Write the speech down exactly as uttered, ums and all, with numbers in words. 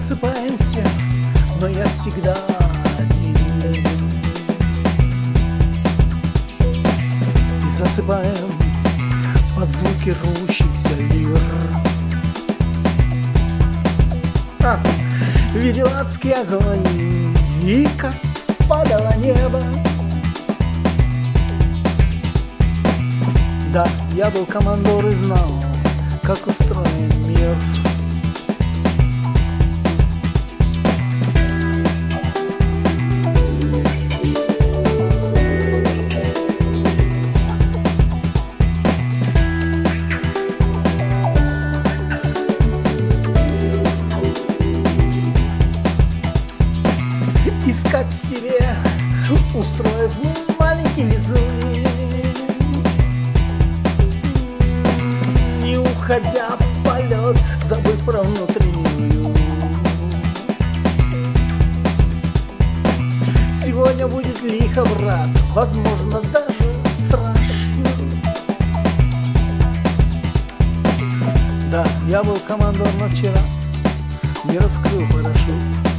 просыпаемся, но я всегда один. И засыпаем под звуки рвущихся лир. А, видел адский огонь, и как падало небо. Да, я был командор и знал, как устроен мир. Искать в себе, устроив маленький Мизури, не уходя в полет, забыв про внутреннюю. Сегодня будет лихо, брат, возможно, даже страшно. Да, я был командор, но вчера не раскрыл парашют.